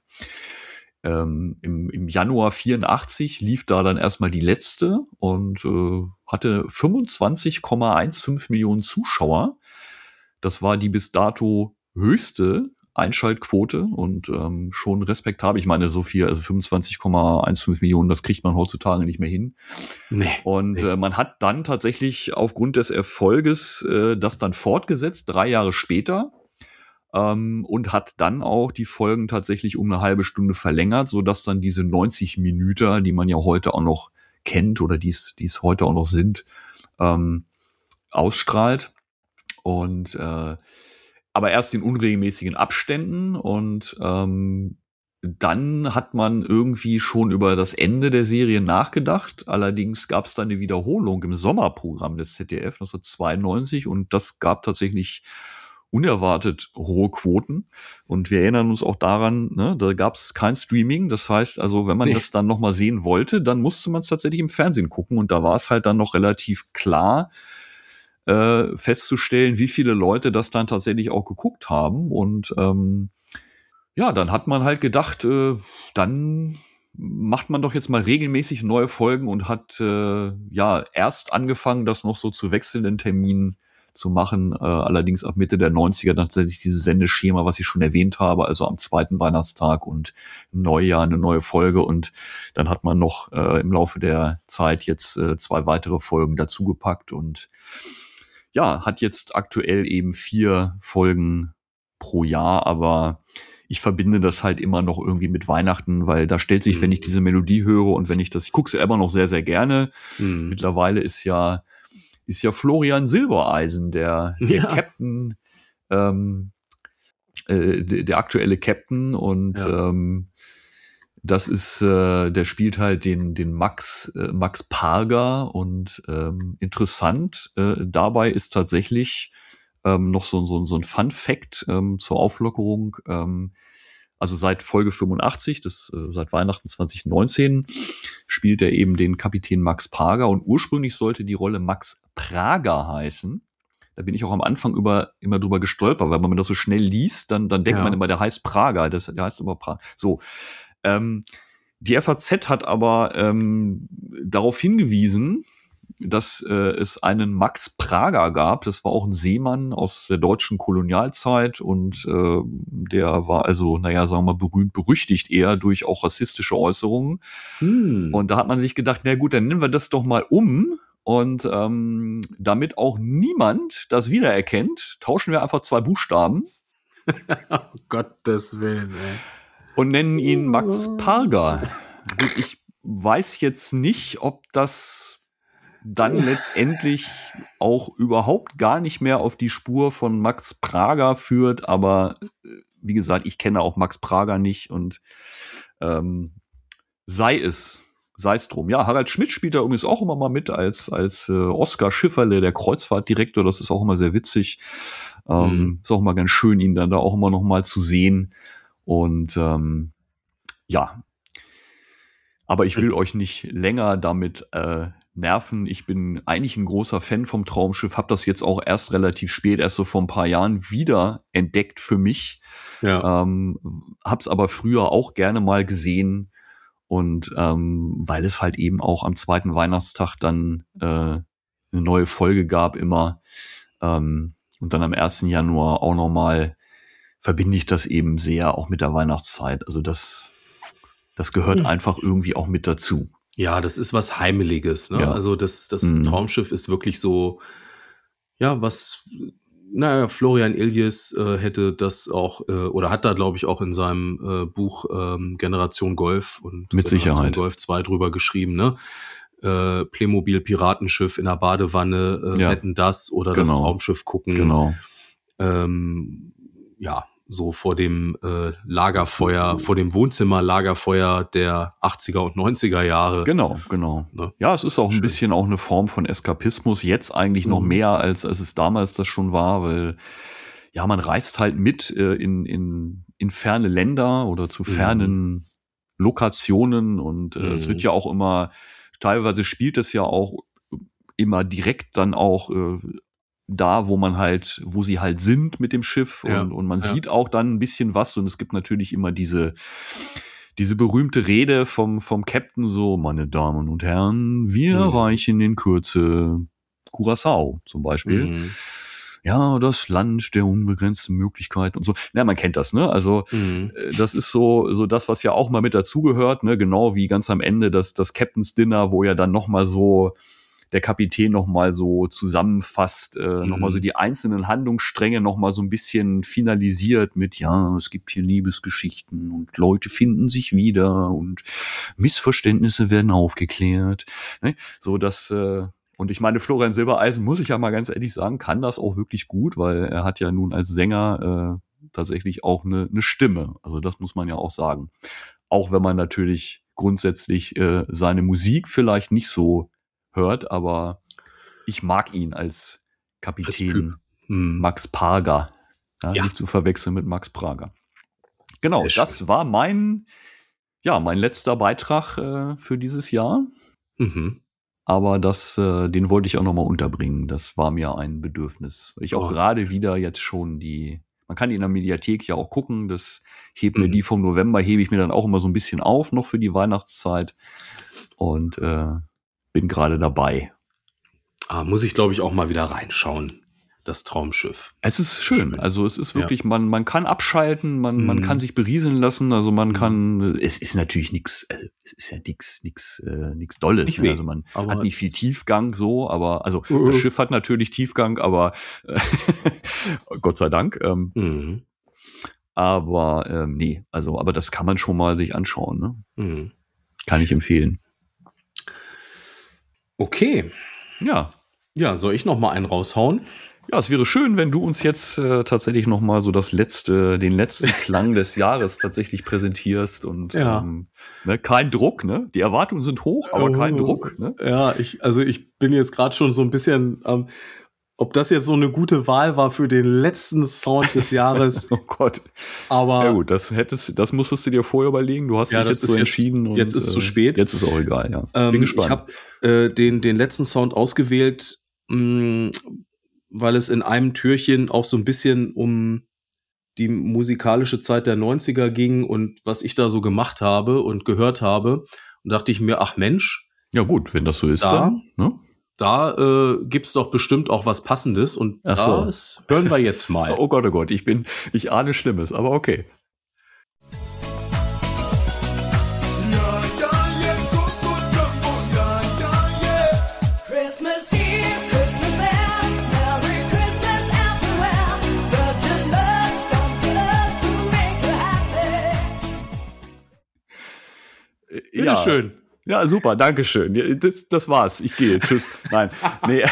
ähm, im, im Januar vierundachtzig lief da dann erstmal die letzte und äh, hatte fünfundzwanzig Komma fünfzehn Millionen Zuschauer. Das war die bis dato höchste Einschaltquote und ähm, schon respektabel. Ich meine, so viel, also fünfundzwanzig Komma fünfzehn Millionen, das kriegt man heutzutage nicht mehr hin. Nee. Und nee. Äh, man hat dann tatsächlich aufgrund des Erfolges äh, das dann fortgesetzt, drei Jahre später, ähm, und hat dann auch die Folgen tatsächlich um eine halbe Stunde verlängert, sodass dann diese neunzig Minuten, die man ja heute auch noch kennt oder die es heute auch noch sind, ähm, ausstrahlt. Und äh, aber erst in unregelmäßigen Abständen und ähm, dann hat man irgendwie schon über das Ende der Serie nachgedacht. Allerdings gab es dann eine Wiederholung im Sommerprogramm des Z D F neunzehnhundertzweiundneunzig und das gab tatsächlich unerwartet hohe Quoten. Und wir erinnern uns auch daran, ne, da gab es kein Streaming. Das heißt also, wenn man nee. das dann nochmal sehen wollte, dann musste man es tatsächlich im Fernsehen gucken. Und da war es halt dann noch relativ klar, Äh, festzustellen, wie viele Leute das dann tatsächlich auch geguckt haben. Und ähm, ja, dann hat man halt gedacht, äh, dann macht man doch jetzt mal regelmäßig neue Folgen und hat äh, ja erst angefangen, das noch so zu wechselnden Terminen zu machen. Äh, allerdings ab Mitte der neunziger tatsächlich dieses Sendeschema, was ich schon erwähnt habe, also am zweiten Weihnachtstag und im Neujahr eine neue Folge. Und dann hat man noch äh, im Laufe der Zeit jetzt äh, zwei weitere Folgen dazugepackt und ja, hat jetzt aktuell eben vier Folgen pro Jahr, aber ich verbinde das halt immer noch irgendwie mit Weihnachten, weil da stellt sich, mhm. wenn ich diese Melodie höre und wenn ich das, ich gucke sie immer noch sehr, sehr gerne. Mhm. Mittlerweile ist ja, ist ja Florian Silbereisen, der, der ja. Captain, ähm, äh, der, der aktuelle Captain und ja. ähm, das ist, äh, der spielt halt den den Max äh, Max Parger und ähm, interessant äh, dabei ist tatsächlich ähm, noch so so so ein Fun Fact ähm, zur Auflockerung. Ähm, also seit Folge fünfundachtzig, das äh, seit Weihnachten zwanzig neunzehn spielt er eben den Kapitän Max Parger und ursprünglich sollte die Rolle Max Prager heißen. Da bin ich auch am Anfang über, immer drüber gestolpert, weil wenn man das so schnell liest, dann dann denkt ja. man immer, der heißt Prager, das, der heißt aber Prager. So. Ähm, die F A Z hat aber ähm, darauf hingewiesen, dass äh, es einen Max Prager gab. Das war auch ein Seemann aus der deutschen Kolonialzeit und äh, der war also, naja, sagen wir mal, berühmt berüchtigt eher durch auch rassistische Äußerungen. Hm. Und da hat man sich gedacht, na gut, dann nennen wir das doch mal um und ähm, damit auch niemand das wiedererkennt, tauschen wir einfach zwei Buchstaben. Oh, Gottes Willen, ey. Und nennen ihn Max Parger. Gut, ich weiß jetzt nicht, ob das dann letztendlich auch überhaupt gar nicht mehr auf die Spur von Max Prager führt, aber wie gesagt, ich kenne auch Max Prager nicht und ähm, sei es, sei es drum. Ja, Harald Schmidt spielt da übrigens auch immer mal mit als als äh, Oskar Schifferle, der Kreuzfahrtdirektor, das ist auch immer sehr witzig. Ähm, mhm. Ist auch immer ganz schön, ihn dann da auch immer noch mal zu sehen. Und ähm, ja, aber ich will euch nicht länger damit äh, nerven. Ich bin eigentlich ein großer Fan vom Traumschiff, habe das jetzt auch erst relativ spät, erst so vor ein paar Jahren wieder entdeckt für mich. Ja. Ähm, hab's aber früher auch gerne mal gesehen und ähm, weil es halt eben auch am zweiten Weihnachtstag dann äh, eine neue Folge gab immer ähm, und dann am ersten Januar auch nochmal verbinde ich das eben sehr auch mit der Weihnachtszeit. Also das, das gehört mhm. einfach irgendwie auch mit dazu. Ja, das ist was Heimeliges. Ne? Ja. Also das, das mhm. Traumschiff ist wirklich so, ja, was naja, Florian Illies äh, hätte das auch, äh, oder hat da, glaube ich, auch in seinem äh, Buch ähm, Generation Golf und Mit Generation Sicherheit. Golf zwei drüber geschrieben, ne? Äh, Playmobil Piratenschiff in der Badewanne, äh, Ja. hätten das oder das Genau. Traumschiff gucken. Genau. Ähm, ja, so vor dem äh, Lagerfeuer, vor dem Wohnzimmer-Lagerfeuer der achtziger und neunziger Jahre. Genau, genau. Ne? Ja, es ist auch ein Schön. bisschen auch eine Form von Eskapismus. Jetzt eigentlich noch Mhm. mehr, als, als es damals das schon war, weil ja, man reist halt mit äh, in, in, in ferne Länder oder zu fernen Lokationen und äh, Mhm. es wird ja auch immer, teilweise spielt es ja auch immer direkt dann auch äh, da, wo man halt, wo sie halt sind mit dem Schiff Ja, und, und man ja. sieht auch dann ein bisschen was und es gibt natürlich immer diese, diese berühmte Rede vom, vom Captain so, meine Damen und Herren, wir Mhm. erreichen in Kürze Curaçao zum Beispiel. Mhm. Ja, das Land der unbegrenzten Möglichkeiten und so. Na, man kennt das, ne? Also, Mhm. äh, das ist so, so das, was ja auch mal mit dazugehört, ne? Genau wie ganz am Ende das, das Captain's Dinner, wo ja dann nochmal so der Kapitän nochmal so zusammenfasst, äh, Mhm. nochmal so die einzelnen Handlungsstränge nochmal so ein bisschen finalisiert mit, ja, es gibt hier Liebesgeschichten und Leute finden sich wieder und Missverständnisse werden aufgeklärt. Ne? So, dass, äh, und ich meine, Florian Silbereisen, muss ich ja mal ganz ehrlich sagen, kann das auch wirklich gut, weil er hat ja nun als Sänger äh, tatsächlich auch eine, eine Stimme. Also das muss man ja auch sagen. Auch wenn man natürlich grundsätzlich äh, seine Musik vielleicht nicht so hört, aber ich mag ihn als Kapitän Mhm. Max Prager. Ja, Ja. Nicht zu verwechseln mit Max Prager. Genau, Sehr das war mein, ja, mein letzter Beitrag äh, für dieses Jahr. Mhm. Aber das, äh, den wollte ich auch nochmal unterbringen. Das war mir ein Bedürfnis. Ich auch Oh. gerade wieder jetzt schon die, man kann die in der Mediathek ja auch gucken. Das hebt mir Mhm. die vom November, hebe ich mir dann auch immer so ein bisschen auf, noch für die Weihnachtszeit. Und äh, bin gerade dabei. Ah, muss ich, glaube ich, auch mal wieder reinschauen. Das Traumschiff. Es ist schön. Schön. Also es ist Ja. wirklich, man, man kann abschalten, man, man Mhm. kann sich berieseln lassen. Also man Mhm. kann, es ist natürlich nichts, also es ist ja nichts, nichts, äh, nichts Dolles. Nicht Ne? weh, Also man aber- hat nicht viel Tiefgang so, aber also Uh. das Schiff hat natürlich Tiefgang, aber äh, Gott sei Dank. Ähm, Mhm. aber ähm, nee, also aber das kann man schon mal sich anschauen. Ne? Mhm. Kann ich empfehlen. Okay. Ja. Ja, soll ich noch mal einen raushauen? Ja, es wäre schön, wenn du uns jetzt äh, tatsächlich noch mal so das letzte, den letzten Klang des Jahres tatsächlich präsentierst und Ja. ähm, ne, kein Druck, ne? Die Erwartungen sind hoch, aber kein Oh. Druck, ne? Ja, ich, also ich bin jetzt gerade schon so ein bisschen, ähm, ob das jetzt so eine gute Wahl war für den letzten Sound des Jahres, Oh Gott. aber Ja gut, das hättest, das musstest du dir vorher überlegen. Du hast Ja, dich das jetzt ist so jetzt- entschieden. und, jetzt ist zu äh, spät. Jetzt ist auch egal, ja. ähm, Bin ich gespannt. habe äh, den, den letzten Sound ausgewählt, mh, weil es in einem Türchen auch so ein bisschen um die musikalische Zeit der neunziger ging und was ich da so gemacht habe und gehört habe. Und dachte ich mir, ach Mensch, Ja gut, wenn das so ist, Da- dann. Ne? da äh, gibt's doch bestimmt auch was Passendes und Ach so. das hören wir jetzt mal. Oh Gott, oh Gott, ich bin, ich ahne Schlimmes, aber okay. Christmas here, Christmas there, Merry Christmas everywhere. Virgin love, come to love to make you happy. Ja. Bitteschön. Ja, super, danke schön. Ja, Das, das war's. Ich gehe. Tschüss. Nein. Nee.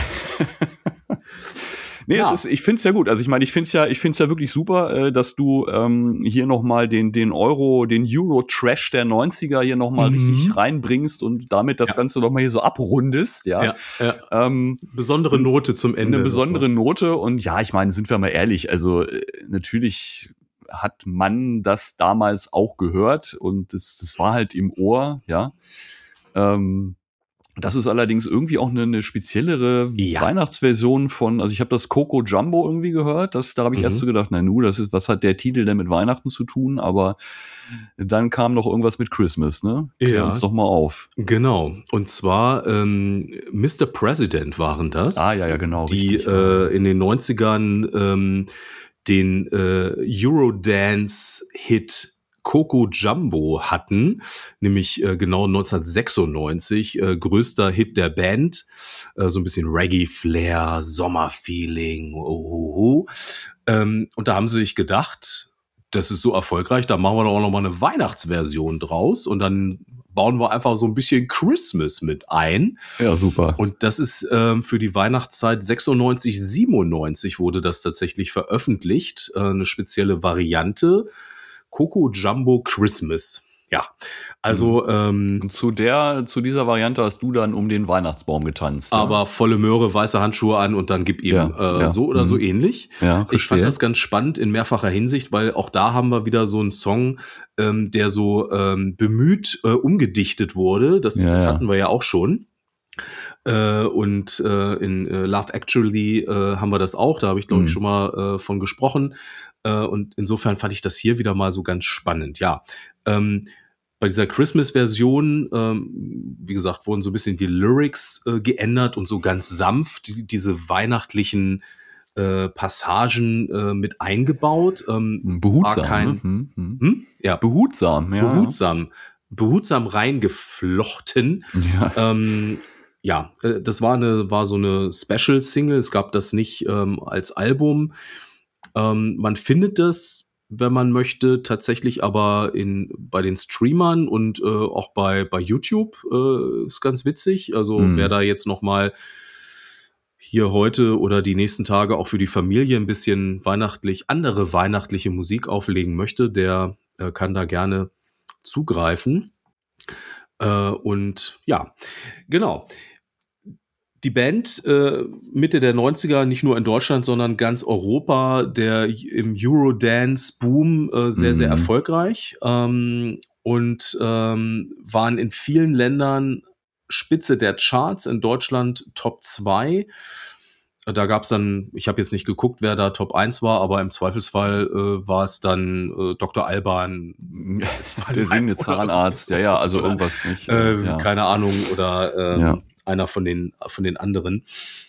Nee, Ja. es ist, ich find's ja gut. Also ich meine, ich find's ja, ich find's ja wirklich super, äh, dass du ähm, hier nochmal den, den Euro, den Euro-Trash der neunziger hier nochmal Mhm. richtig reinbringst und damit das Ja. Ganze nochmal hier so abrundest, ja. Ja, ja. Ähm, Besondere Note zum Ende. eine besondere Note und ja, ich meine, sind wir mal ehrlich, also äh, natürlich hat man das damals auch gehört und das, das war halt im Ohr, ja. Ähm, das ist allerdings irgendwie auch eine, eine speziellere Ja. Weihnachtsversion von, also ich habe das Coco Jumbo irgendwie gehört, das, da habe ich Mhm. erst so gedacht, na nu, das ist, was hat der Titel denn mit Weihnachten zu tun, aber dann kam noch irgendwas mit Christmas, ne? Klär Ja. uns doch mal auf. Genau. Und zwar ähm, Mister President waren das. Ah, ja, ja, genau. Die richtig, ja. äh, in den neunzigern ähm, den äh, Eurodance-Hit Coco Jumbo hatten, nämlich äh, genau neunzehnhundertsechsundneunzig, äh, größter Hit der Band, äh, so ein bisschen Reggae-Flair, Sommerfeeling, oh, oh, oh. Ähm, und da haben sie sich gedacht, das ist so erfolgreich, da machen wir doch auch noch mal eine Weihnachtsversion draus und dann bauen wir einfach so ein bisschen Christmas mit ein. Ja, super. Und das ist ähm, für die Weihnachtszeit sechsundneunzig, siebenundneunzig wurde das tatsächlich veröffentlicht. Äh, eine spezielle Variante. Coco Jumbo Christmas. Ja, also ähm, Und zu der, zu dieser Variante hast du dann um den Weihnachtsbaum getanzt. ja? aber volle Möhre, weiße Handschuhe an und dann gib ihm Ja, äh, ja. so oder so Mhm. ähnlich. Ja, Ich verstehe. fand das ganz spannend in mehrfacher Hinsicht, weil auch da haben wir wieder so einen Song, ähm, der so ähm, bemüht äh, umgedichtet wurde. Das, Ja, das ja. hatten wir ja auch schon. Äh, und äh, in äh, Love Actually äh, haben wir das auch. Da habe ich, glaube ich, Mhm. schon mal äh, von gesprochen. Äh, und insofern fand ich das hier wieder mal so ganz spannend. Ja, ähm, bei dieser Christmas-Version, ähm, wie gesagt, wurden so ein bisschen die Lyrics äh, geändert und so ganz sanft die, diese weihnachtlichen äh, Passagen äh, mit eingebaut. Ähm, Behutsam. war kein, ne? Hm, hm. hm? Ja, Behutsam, ja. behutsam, behutsam reingeflochten. Ja. Ähm, ja, äh, das war eine, war so eine Special-Single. Es gab das nicht ähm, als Album. Ähm, man findet das, wenn man möchte, tatsächlich aber in bei den Streamern und äh, auch bei bei YouTube äh, ist ganz witzig. Also Mhm. wer da jetzt noch mal hier heute oder die nächsten Tage auch für die Familie ein bisschen weihnachtlich andere weihnachtliche Musik auflegen möchte, der äh, kann da gerne zugreifen. Äh, und ja, genau. Die Band äh, Mitte der neunziger, nicht nur in Deutschland, sondern ganz Europa, der im Eurodance-Boom äh, sehr, sehr Mhm. erfolgreich ähm, und ähm, waren in vielen Ländern Spitze der Charts, in Deutschland Top zwei. Da gab es dann, ich habe jetzt nicht geguckt, wer da Top eins war, aber im Zweifelsfall äh, war es dann äh, Doktor Alban, jetzt mal Der singende oder Zahnarzt, ja, ja, also oder, irgendwas nicht. äh, ja. keine Ahnung, oder ähm, Ja. einer von den, von den anderen.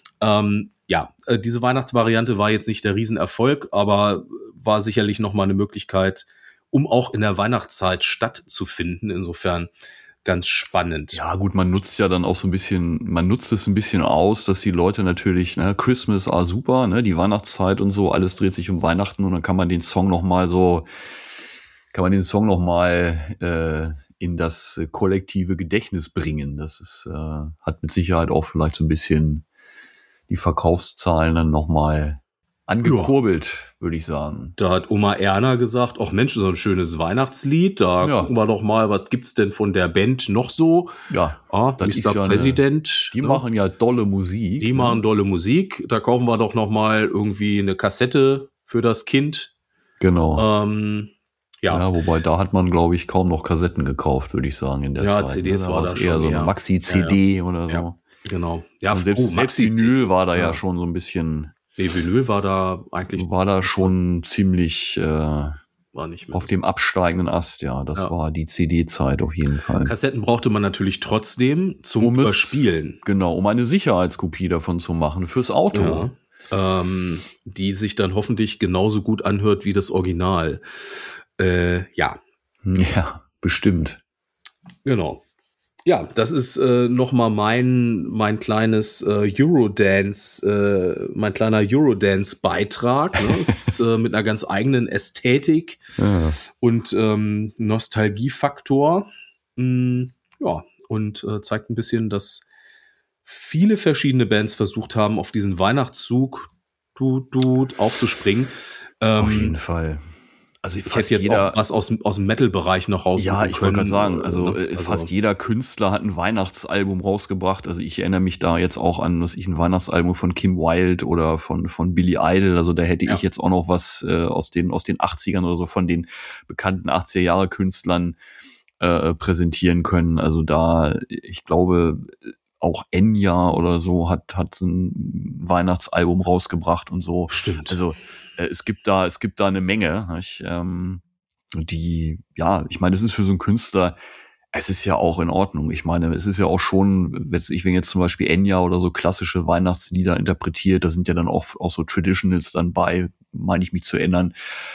Ähm, ja, äh, diese Weihnachtsvariante war jetzt nicht der Riesenerfolg, aber war sicherlich nochmal eine Möglichkeit, um auch in der Weihnachtszeit stattzufinden. Insofern ganz spannend. Ja, gut, man nutzt ja dann auch so ein bisschen, man nutzt es ein bisschen aus, dass die Leute natürlich, ne, Christmas, ah, super, ne, die Weihnachtszeit und so, alles dreht sich um Weihnachten und dann kann man den Song noch mal so, kann man den Song noch mal äh, in das äh, kollektive Gedächtnis bringen. Das ist, äh, hat mit Sicherheit auch vielleicht so ein bisschen die Verkaufszahlen dann noch mal angekurbelt, würde ich sagen. Da hat Oma Erna gesagt, ach Mensch, so ein schönes Weihnachtslied, da Ja. gucken wir doch mal, was gibt's denn von der Band noch so? Ja, Ah, das ist Mister ja eine- Präsident. die ne? machen ja dolle Musik. Die machen dolle Musik. Da kaufen wir doch noch mal irgendwie eine Kassette für das Kind. Genau. Ähm, ja, Ja, wobei da hat man, glaube ich, kaum noch Kassetten gekauft, würde ich sagen, in der Ja, Zeit. C Ds ne? war war's da eher schon so eine eher. Maxi-C D oder so. Ja. genau. Ja, Und selbst, oh, selbst Maxi-C D. Vinyl war da ja. Ja. schon so ein bisschen, Nee, Vinyl war da eigentlich war da schon ziemlich äh, war nicht mehr. auf dem absteigenden Ast, ja. Das Ja. war die C D-Zeit auf jeden Fall. Kassetten brauchte man natürlich trotzdem zum Um es- Überspielen. Genau, um eine Sicherheitskopie davon zu machen fürs Auto. Ja. Ähm, die sich dann hoffentlich genauso gut anhört wie das Original. Äh, ja, Ja, bestimmt. genau. Ja, das ist äh, nochmal mein, mein kleines äh, Eurodance, äh, mein kleiner Eurodance-Beitrag. Ne? Es ist äh, mit einer ganz eigenen Ästhetik Ja. und ähm, Nostalgiefaktor. Mm, ja, und äh, zeigt ein bisschen, dass viele verschiedene Bands versucht haben, auf diesen Weihnachtszug du, du, aufzuspringen. Ähm, Auf jeden Fall. Also Ich fast hätte jetzt jeder, auch was aus, dem- aus dem Metal-Bereich noch raus. ja, ich wollte gerade sagen, äh, also, ne? äh, fast jeder Künstler hat ein Weihnachtsalbum rausgebracht. Also ich erinnere mich da jetzt auch an, was ich ein Weihnachtsalbum von Kim Wilde oder von von Billy Idol. Also da hätte Ja. ich jetzt auch noch was äh, aus den aus den achtzigern oder so von den bekannten achtziger Jahre Künstlern äh, präsentieren können. Also da, ich glaube, auch Enya oder so hat hat ein Weihnachtsalbum rausgebracht und so. Stimmt. Also äh, es gibt da, es gibt da eine Menge, nicht? Ähm, die, ja, ich meine, es ist für so einen Künstler, es ist ja auch in Ordnung. Ich meine, es ist ja auch schon, wenn ich wenn jetzt zum Beispiel Enya oder so klassische Weihnachtslieder interpretiert, da sind ja dann auch, auch so Traditionals dann bei, meine ich mich zu erinnern.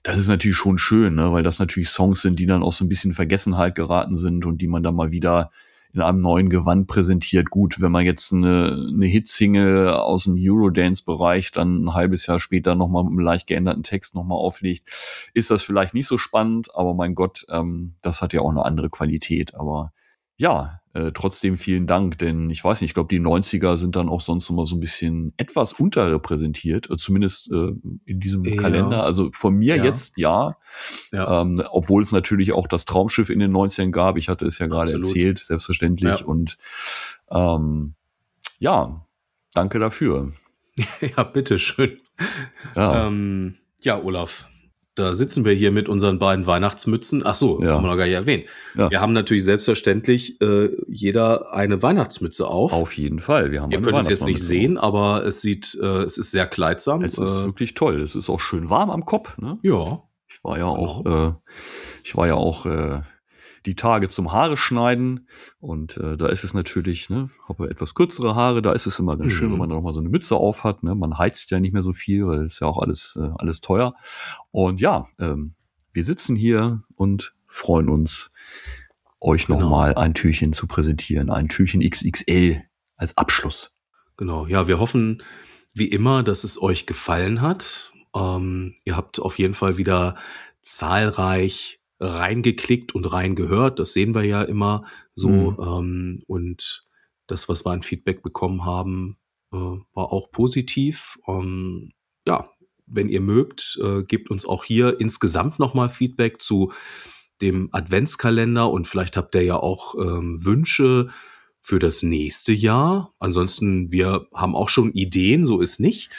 das ist natürlich schon schön, ne? Weil das natürlich Songs sind, die dann auch so ein bisschen in Vergessenheit geraten sind und die man dann mal wieder in einem neuen Gewand präsentiert. Gut, wenn man jetzt eine, eine Hitsingle aus dem Eurodance-Bereich dann ein halbes Jahr später nochmal mit einem leicht geänderten Text nochmal auflegt, ist das vielleicht nicht so spannend, aber mein Gott, ähm, das hat ja auch eine andere Qualität. Aber ja, äh, trotzdem vielen Dank, denn ich weiß nicht, ich glaube, die neunziger sind dann auch sonst immer so ein bisschen etwas unterrepräsentiert, äh, zumindest äh, in diesem Ja. Kalender. Also von mir Ja. jetzt ja, Ja. ähm, obwohl es natürlich auch das Traumschiff in den neunzigern gab. Ich hatte es ja gerade Absolut. erzählt, selbstverständlich. Ja. Und ähm, ja, danke dafür. Ja, bitteschön. Ja, Ähm, ja, Olaf, da sitzen wir hier mit unseren beiden Weihnachtsmützen. Ach so, Ja. haben wir noch gar nicht erwähnt. Ja. Wir haben natürlich selbstverständlich äh, jeder eine Weihnachtsmütze auf. auf jeden Fall. Wir haben Ihr eine könnt es jetzt nicht Weihnachtsmann sehen, aber es sieht, äh, es ist sehr kleidsam. mit. Es ist äh, wirklich toll. Es ist auch schön warm am Kopf. Ne? ja, Ich war ja auch, äh, ich war ja auch äh, die Tage zum Haare schneiden und äh, da ist es natürlich, ne, habe etwas kürzere Haare, da ist es immer ganz schön, Mhm. wenn man da noch mal so eine Mütze auf hat, ne, man heizt ja nicht mehr so viel, weil es ja auch alles äh, alles teuer. Und ja, ähm, wir sitzen hier und freuen uns, euch noch Genau. mal ein Türchen zu präsentieren, ein Türchen X X L als Abschluss. genau. Ja, wir hoffen wie immer, dass es euch gefallen hat. Ähm, ihr habt auf jeden Fall wieder zahlreich reingeklickt und reingehört. Das sehen wir ja immer so. Mhm. Ähm, und das, was wir an Feedback bekommen haben, äh, war auch positiv. Ähm, ja, wenn ihr mögt, äh, gebt uns auch hier insgesamt nochmal Feedback zu dem Adventskalender und vielleicht habt ihr ja auch ähm, Wünsche für das nächste Jahr. Ansonsten, wir haben auch schon Ideen, so ist nicht.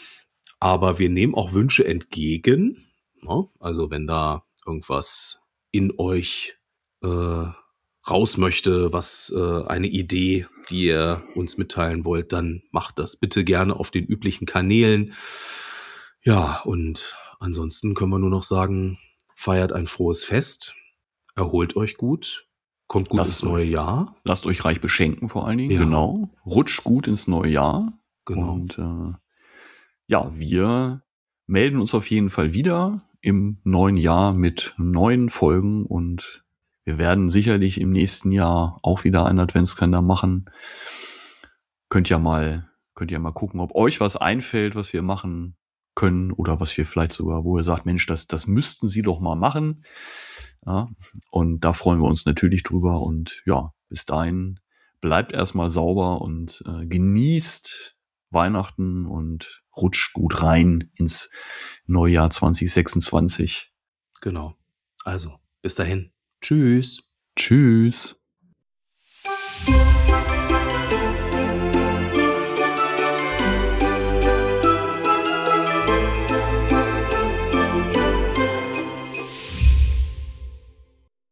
Aber wir nehmen auch Wünsche entgegen. Ja, also wenn da irgendwas in euch äh, raus möchte, was äh, eine Idee, die ihr uns mitteilen wollt, dann macht das bitte gerne auf den üblichen Kanälen. Ja, und ansonsten können wir nur noch sagen, feiert ein frohes Fest, erholt euch gut, kommt gut Lasst ins neue euch- Jahr. Lasst euch reich beschenken vor allen Dingen, Ja. genau. Rutscht gut ins neue Jahr. Genau. Und äh, ja, wir melden uns auf jeden Fall wieder im neuen Jahr mit neuen Folgen und wir werden sicherlich im nächsten Jahr auch wieder einen Adventskalender machen. Könnt ja mal, könnt ihr mal gucken, ob euch was einfällt, was wir machen können oder was wir vielleicht sogar, wo ihr sagt, Mensch, das, das müssten Sie doch mal machen. Ja, und da freuen wir uns natürlich drüber und ja, bis dahin bleibt erstmal sauber und äh, genießt Weihnachten und rutscht gut rein ins neue Jahr zwanzig sechsundzwanzig. Genau. Also, bis dahin. Tschüss. Tschüss.